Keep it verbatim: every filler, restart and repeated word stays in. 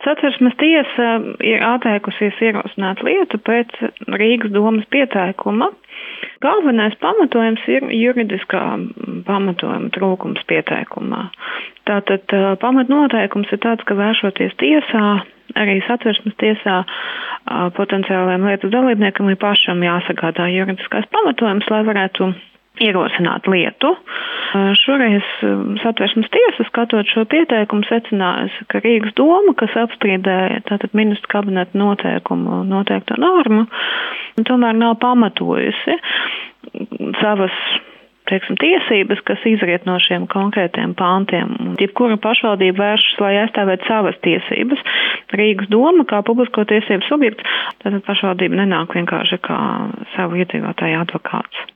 Satversmes tiesa ir atteikusies ierosināt lietu pēc Rīgas domas pieteikuma. Galvenais pamatojums ir juridiskā pamatojuma trūkums pieteikumā. Tātad pamatnoteikums ir tāds, ka vēršoties tiesā, arī Satversmes tiesā, potenciālajiem lietas dalībniekam ir pašam jāsagādā juridiskais pamatojums, lai varētu ierosināt lietu. Šoreiz Satversmes tiesa, skatot šo pieteikumu, secinājusi, ka Rīgas doma, kas apstrīdēja tātad ministru kabineta noteikumu, noteikto normu, tomēr nav pamatojusi savas, teiksim, tiesības, kas izriet no šiem konkrētiem pāntiem. Jebkura pašvaldība vēršas, lai aizstāvētu savas tiesības. Rīgas doma, kā publisko tiesību subjekts, tātad pašvaldība nenāk vienkārši kā savu iedzīvotāju advokāts.